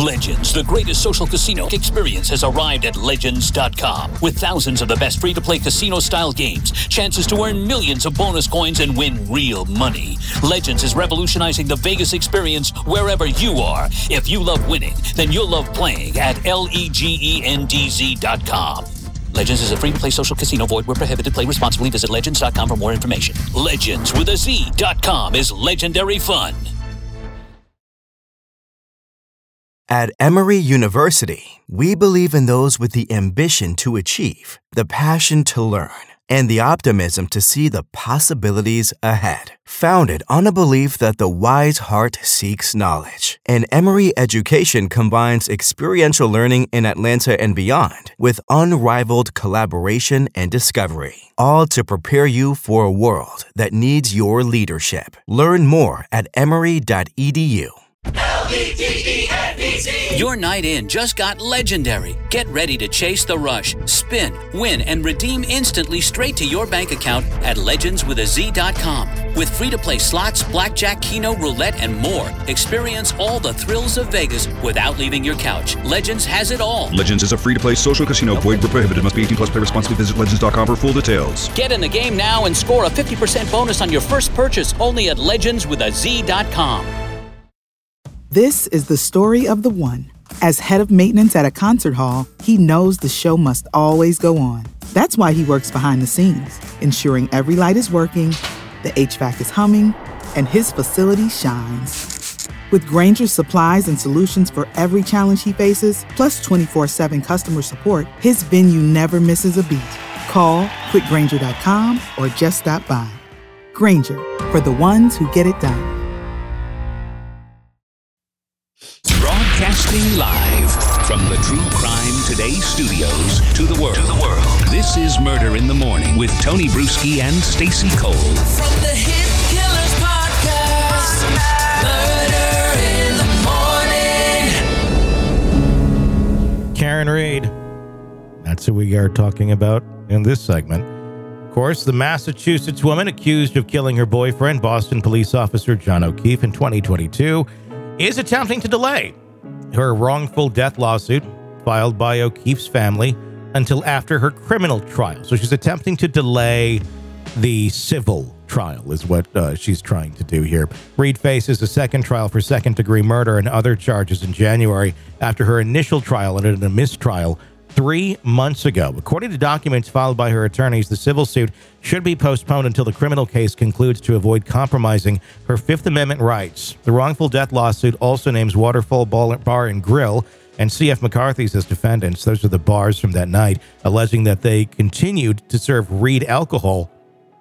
Legends, the greatest social casino experience, has arrived at Legends.com. With thousands of the best free-to-play casino-style games, chances to earn millions of bonus coins and win real money. Legends is revolutionizing the Vegas experience wherever you are. If you love winning, then you'll love playing at LEGENDZ.com. Legends is a free-to-play social casino. Void where prohibited. Play responsibly. Visit Legends.com for more information. Legends with a Z.com is legendary fun. At Emory University, we believe in those with the ambition to achieve, the passion to learn, and the optimism to see the possibilities ahead. Founded on a belief that the wise heart seeks knowledge, and Emory education combines experiential learning in Atlanta and beyond with unrivaled collaboration and discovery, all to prepare you for a world that needs your leadership. Learn more at emory.edu. Your night in just got legendary. Get ready to chase the rush, spin, win, and redeem instantly straight to your bank account at legendswithaz.com. With free-to-play slots, blackjack, keno, roulette, and more, experience all the thrills of Vegas without leaving your couch. Legends has it all. Legends is a free-to-play social casino. Void where prohibited. Must be 18 plus. Play responsibly. Visit legends.com for full details. Get in the game now and score a 50% bonus on your first purchase only at legendswithaz.com. This is the story of the one. As head of maintenance at a concert hall, he knows the show must always go on. That's why he works behind the scenes, ensuring every light is working, the HVAC is humming, and his facility shines. With Grainger's supplies and solutions for every challenge he faces, plus 24/7 customer support, his venue never misses a beat. Call quickgrainger.com or just stop by. Grainger, for the ones who get it done. Broadcasting live from the True Crime Today studios to the world. This is Murder in the Morning with Tony Bruschi and Stacey Cole. From the Hit Killers Podcast, Murder in the Morning. Karen Read. That's who we are talking about in this segment. Of course, the Massachusetts woman accused of killing her boyfriend, Boston police officer John O'Keefe, in 2022, is attempting to delay her wrongful death lawsuit filed by O'Keefe's family until after her criminal trial. So she's attempting to delay the civil trial is what she's trying to do here. Reed faces a second trial for second-degree murder and other charges in January after her initial trial ended in a mistrial 3 months ago. According to documents filed by her attorneys, the civil suit should be postponed until the criminal case concludes to avoid compromising her Fifth Amendment rights. The wrongful death lawsuit also names Waterfall Bar and Grill and C.F. McCarthy's as defendants. Those are the bars from that night, alleging that they continued to serve Reed alcohol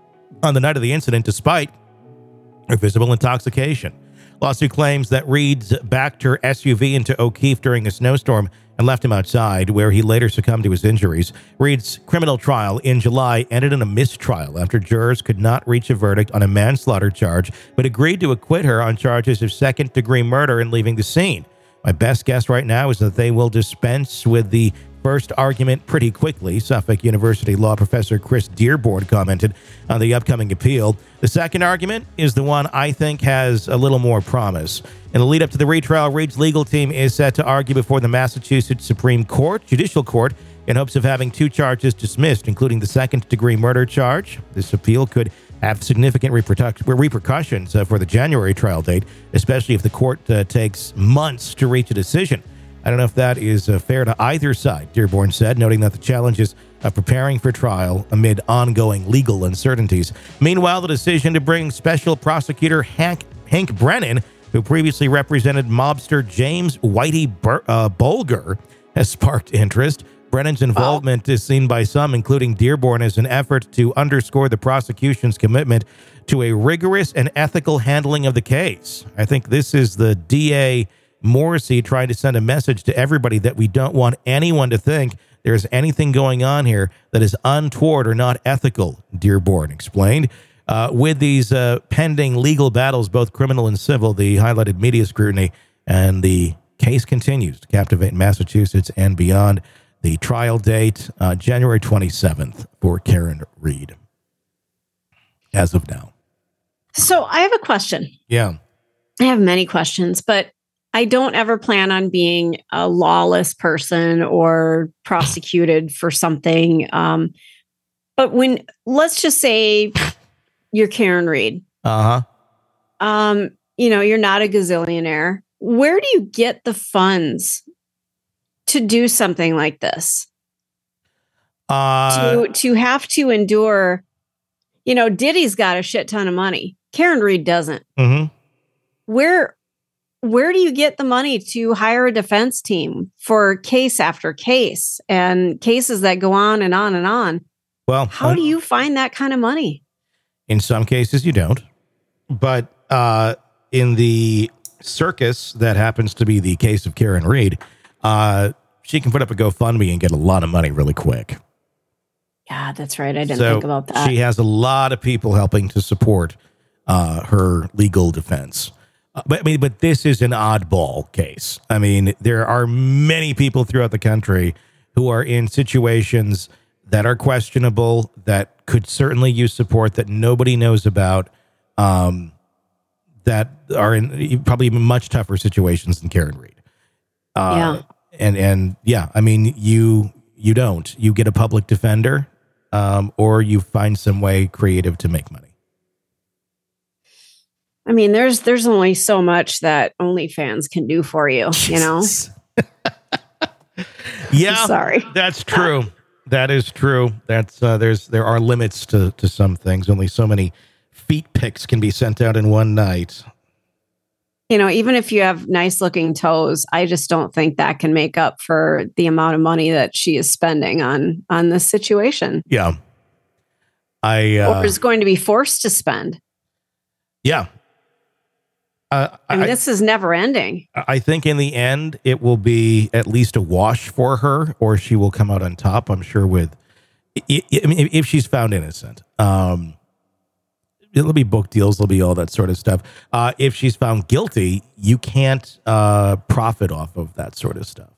on the night of the incident despite her visible intoxication. Lawsuit claims that Reed's backed her SUV into O'Keefe during a snowstorm and left him outside, where he later succumbed to his injuries. Reed's criminal trial in July ended in a mistrial after jurors could not reach a verdict on a manslaughter charge, but agreed to acquit her on charges of second-degree murder and leaving the scene. My best guess right now is that they will dispense with the first argument pretty quickly, Suffolk University law professor Chris Dearborn commented on the upcoming appeal. The second argument is the one I think has a little more promise. In the lead up to the retrial, Reed's legal team is set to argue before the Massachusetts Supreme Court, Judicial Court, in hopes of having 2 charges dismissed, including the second-degree murder charge. This appeal could have significant repercussions for the January trial date, especially if the court takes months to reach a decision. I don't know if that is fair to either side, Dearborn said, noting that the challenges of preparing for trial amid ongoing legal uncertainties. Meanwhile, the decision to bring Special Prosecutor Hank Brennan, who previously represented mobster James Whitey Bulger, has sparked interest. Brennan's involvement is seen by some, including Dearborn, as an effort to underscore the prosecution's commitment to a rigorous and ethical handling of the case. I think this is the DA Morrissey trying to send a message to everybody that we don't want anyone to think there's anything going on here that is untoward or not ethical, Dearborn explained. With these pending legal battles, both criminal and civil, the highlighted media scrutiny, and the case continues to captivate Massachusetts and beyond. The trial date, January 27th for Karen Reed, as of now. So I have a question. Yeah. I have many questions, but I don't ever plan on being a lawless person or prosecuted for something. But let's just say you're Karen Read. Uh-huh. You're not a gazillionaire. Where do you get the funds to do something like this? To have to endure, Diddy's got a shit ton of money. Karen Read doesn't. Mm-hmm. Where do you get the money to hire a defense team for case after case and cases that go on and on and on? Well, how do you find that kind of money? In some cases you don't, but in the circus that happens to be the case of Karen Read, she can put up a GoFundMe and get a lot of money really quick. Yeah, that's right. I didn't think about that. She has a lot of people helping to support her legal defense. But this is an oddball case. I mean, there are many people throughout the country who are in situations that are questionable, that could certainly use support, that nobody knows about, that are in probably even much tougher situations than Karen Read. Yeah. And I mean, you get a public defender, or you find some way creative to make money. I mean, there's only so much that OnlyFans can do for you, Yeah, I'm sorry. That's true. That is true. That's there are limits to some things. Only so many feet pics can be sent out in one night. Even if you have nice looking toes, I just don't think that can make up for the amount of money that she is spending on this situation. Yeah. Or is going to be forced to spend. Yeah. This is never ending. I think in the end, it will be at least a wash for her, or she will come out on top, I'm sure, if she's found innocent. There'll be book deals, there'll be all that sort of stuff. If she's found guilty, you can't profit off of that sort of stuff.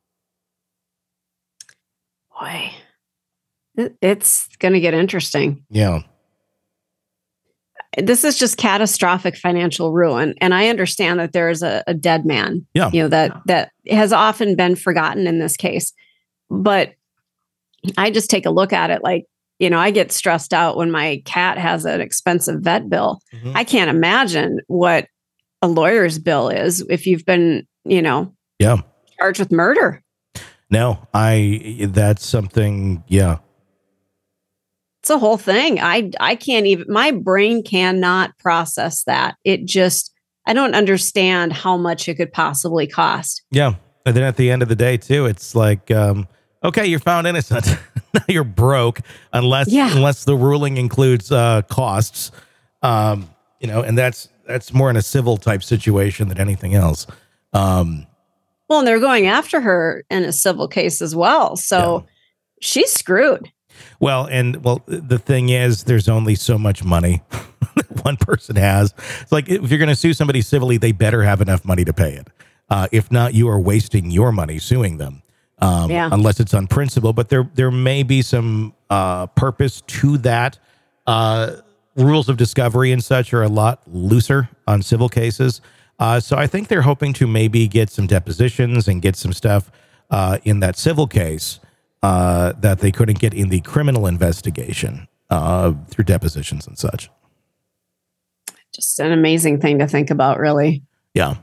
Boy, it's going to get interesting. Yeah. This is just catastrophic financial ruin. And I understand that there is a dead man, that has often been forgotten in this case. But I just take a look at it like, I get stressed out when my cat has an expensive vet bill. Mm-hmm. I can't imagine what a lawyer's bill is if you've been, charged with murder. No, that's something, yeah. It's a whole thing. I can't even, my brain cannot process that. I don't understand how much it could possibly cost. Yeah. And then at the end of the day too, it's like, okay, you're found innocent. Now you're broke unless the ruling includes costs. And that's more in a civil type situation than anything else. And they're going after her in a civil case as well. So she's screwed. Well, the thing is, there's only so much money that one person has. It's like, if you're going to sue somebody civilly, they better have enough money to pay it. If not, you are wasting your money suing them. Unless it's on principle, but there may be some purpose to that. Rules of discovery and such are a lot looser on civil cases. So I think they're hoping to maybe get some depositions and get some stuff in that civil case that they couldn't get in the criminal investigation through depositions and such. Just an amazing thing to think about, really. Yeah.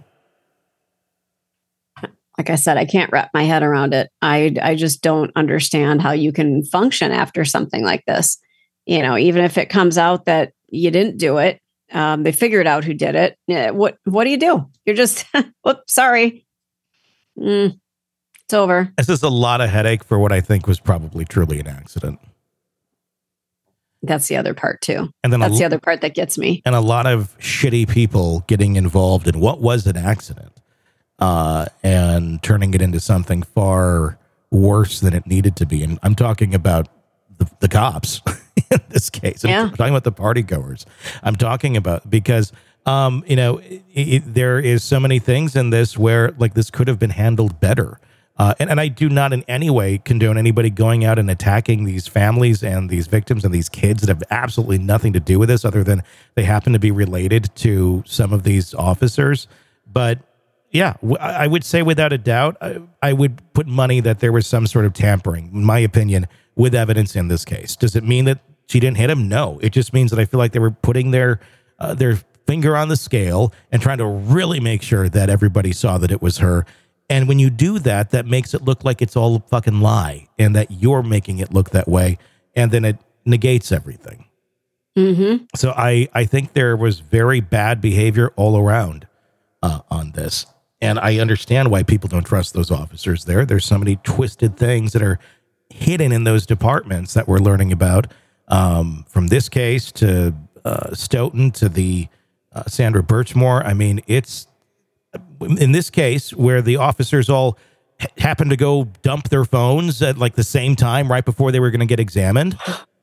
Like I said, I can't wrap my head around it. I just don't understand how you can function after something like this. Even if it comes out that you didn't do it, they figured out who did it. What do you do? You're just, whoops, sorry. It's over. This is a lot of headache for what I think was probably truly an accident. That's the other part too. And then that's the other part that gets me. And a lot of shitty people getting involved in what was an accident. And turning it into something far worse than it needed to be. And I'm talking about the cops in this case. I'm talking about the party goers. I'm talking about, because, there is so many things in this where like this could have been handled better. And I do not in any way condone anybody going out and attacking these families and these victims and these kids that have absolutely nothing to do with this other than they happen to be related to some of these officers. But Yeah, I would say without a doubt, I would put money that there was some sort of tampering, in my opinion, with evidence in this case. Does it mean that she didn't hit him? No. It just means that I feel like they were putting their finger on the scale and trying to really make sure that everybody saw that it was her. And when you do that, that makes it look like it's all a fucking lie and that you're making it look that way. And then it negates everything. Mm-hmm. So I think there was very bad behavior all around on this. And I understand why people don't trust those officers there. There's so many twisted things that are hidden in those departments that we're learning about, from this case to Stoughton to the Sandra Birchmore. I mean, it's in this case where the officers all happened to go dump their phones at like the same time right before they were going to get examined.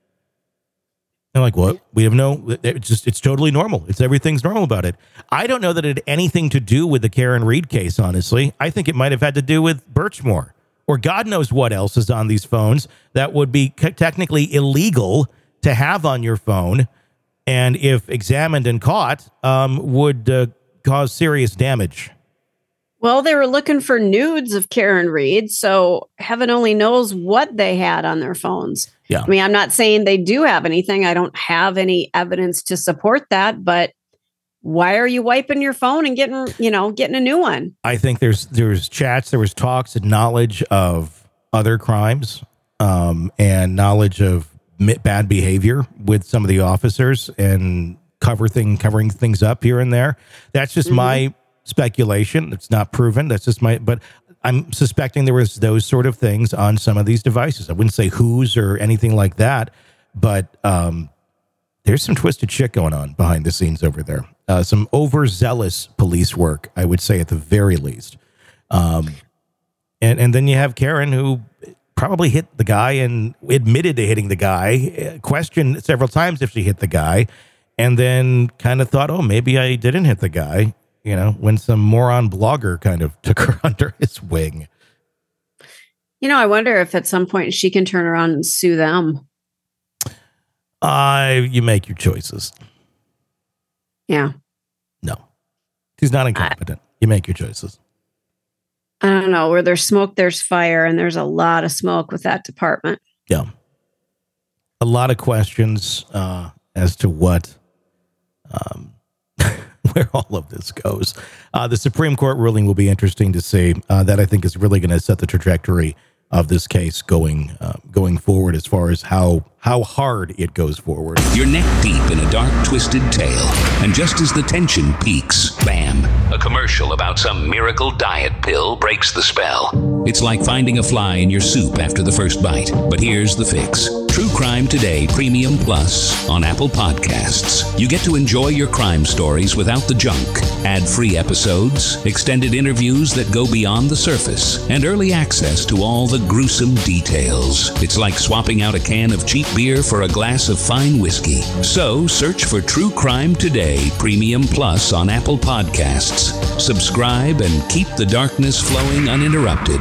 And like, what? We have it's totally normal. Everything's normal about it. I don't know that it had anything to do with the Karen Read case, honestly. I think it might have had to do with Birchmore or God knows what else is on these phones that would be technically illegal to have on your phone. And if examined and caught, would cause serious damage. Well, they were looking for nudes of Karen Read, so heaven only knows what they had on their phones. Yeah. I mean, I'm not saying they do have anything. I don't have any evidence to support that, but why are you wiping your phone and getting a new one? I think there's chats, there was talks and knowledge of other crimes, and knowledge of bad behavior with some of the officers and covering things up here and there. That's just my speculation. It's not proven. That's just but I'm suspecting there was those sort of things on some of these devices. I wouldn't say whose or anything like that, but there's some twisted shit going on behind the scenes over there. Some overzealous police work, I would say at the very least. And then you have Karen, who probably hit the guy and admitted to hitting the guy, questioned several times if she hit the guy, and then kind of thought, oh, maybe I didn't hit the guy. When some moron blogger kind of took her under his wing. I wonder if at some point she can turn around and sue them. You make your choices. Yeah. No. She's not incompetent. You make your choices. I don't know. Where there's smoke, there's fire, and there's a lot of smoke with that department. Yeah. A lot of questions as to what... where all of this goes. The Supreme Court ruling will be interesting to see. That I think is really going to set the trajectory of this case going forward as far as how hard it goes forward. You're neck deep in a dark, twisted tale, and just as the tension peaks, bam, a commercial about some miracle diet pill breaks the spell. It's like finding a fly in your soup after the first bite. But here's the fix. True Crime Today Premium Plus on Apple Podcasts. You get to enjoy your crime stories without the junk. Ad-free episodes, extended interviews that go beyond the surface, and early access to all the gruesome details. It's like swapping out a can of cheap beer for a glass of fine whiskey. So search for True Crime Today Premium Plus on Apple Podcasts. Subscribe and keep the darkness flowing uninterrupted.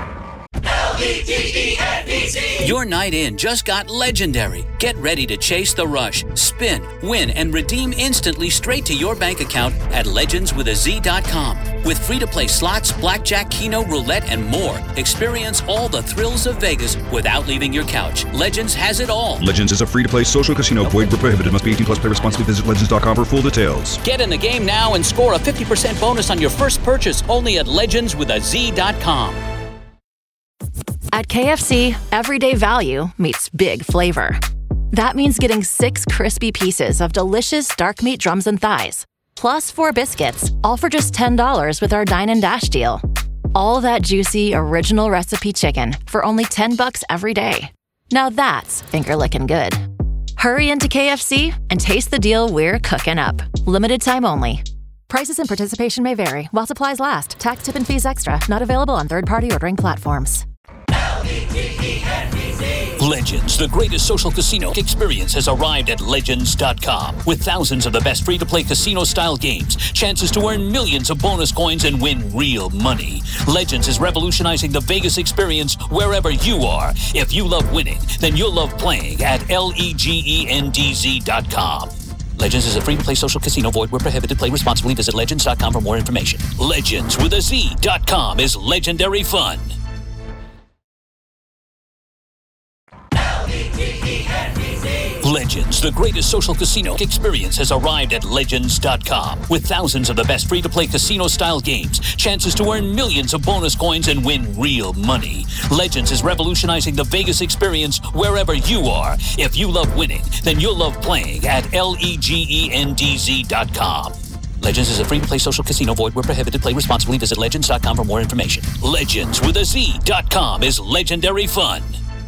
Your night in just got legendary. Get ready to chase the rush, spin, win, and redeem instantly straight to your bank account at legendswithaz.com. With free-to-play slots, blackjack, keno, roulette, and more. Experience all the thrills of Vegas without leaving your couch. Legends has it all. Legends is a free-to-play social casino. Void where prohibited. Must be 18 plus. Play responsibly. Visit legends.com for full details. Get in the game now and score a 50% bonus on your first purchase only at legendswithaz.com. At KFC, everyday value meets big flavor. That means getting 6 crispy pieces of delicious dark meat drums and thighs, plus 4 biscuits, all for just $10 with our Dine and Dash deal. All that juicy, original recipe chicken for only $10 every day. Now that's finger-licking good. Hurry into KFC and taste the deal we're cooking up. Limited time only. Prices and participation may vary while supplies last. Tax, tip, and fees extra. Not available on third-party ordering platforms. Legends, the greatest social casino experience, has arrived at Legends.com. With thousands of the best free-to-play casino-style games, chances to earn millions of bonus coins and win real money. Legends is revolutionizing the Vegas experience wherever you are. If you love winning, then you'll love playing at LEGENDZ.com. Legends is a free-to-play social casino. Void where prohibited. Play responsibly. Visit Legends.com for more information. Legends with a Z.com is legendary fun. Legends, the greatest social casino experience, has arrived at Legends.com. With thousands of the best free-to-play casino-style games, chances to earn millions of bonus coins and win real money. Legends is revolutionizing the Vegas experience wherever you are. If you love winning, then you'll love playing at LEGENDZ.com. Legends is a free-to-play social casino. Void where prohibited. Play responsibly. Visit Legends.com for more information. Legends with a Z.com is legendary fun.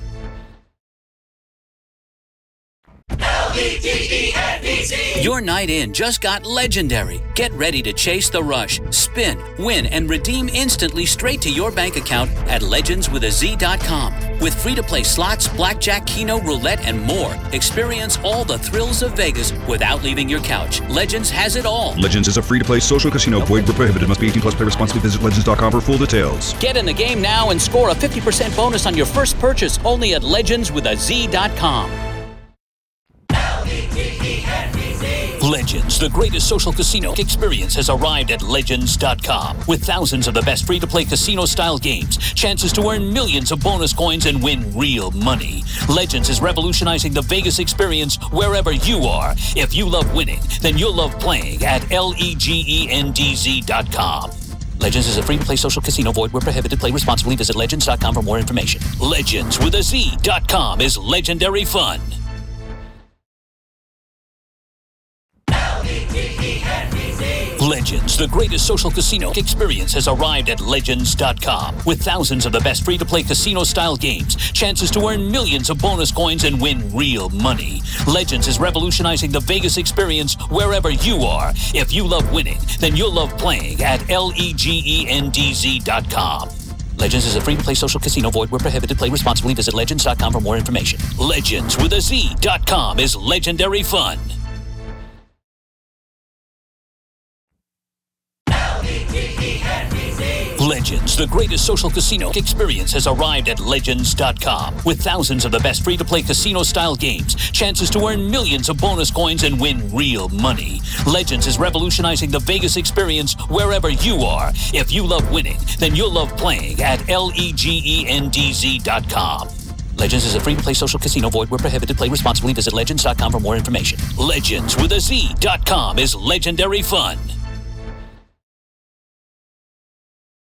LEGENDZ. Your night in just got legendary. Get ready to chase the rush, spin, win, and redeem instantly straight to your bank account at legendswithaz.com. With free-to-play slots, blackjack, keno, roulette, and more, experience all the thrills of Vegas without leaving your couch. Legends has it all. Legends is a free-to-play social casino. Void where prohibited. Must be 18 plus. Play responsibly. Visit legends.com for full details. Get in the game now and score a 50% bonus on your first purchase only at legendswithaz.com. Legends, the greatest social casino experience, has arrived at Legends.com. With thousands of the best free-to-play casino-style games, chances to earn millions of bonus coins and win real money. Legends is revolutionizing the Vegas experience wherever you are. If you love winning, then you'll love playing at LEGENDZ.com. Legends is a free-to-play social casino. Void where prohibited. Play responsibly. Visit Legends.com for more information. Legends with a Z.com is legendary fun. Legends, the greatest social casino experience, has arrived at Legends.com. With thousands of the best free-to-play casino-style games, chances to earn millions of bonus coins and win real money. Legends is revolutionizing the Vegas experience wherever you are. If you love winning, then you'll love playing at LEGENDZ.com. Legends is a free-to-play social casino. Void where prohibited. Play responsibly. Visit Legends.com for more information. Legends with a Z.com is legendary fun. Legends, the greatest social casino experience, has arrived at Legends.com. With thousands of the best free-to-play casino-style games, chances to earn millions of bonus coins and win real money. Legends is revolutionizing the Vegas experience wherever you are. If you love winning, then you'll love playing at LEGENDZ.com. Legends is a free-to-play social casino. Void where prohibited. Play responsibly. Visit Legends.com for more information. Legends with a Z.com is legendary fun.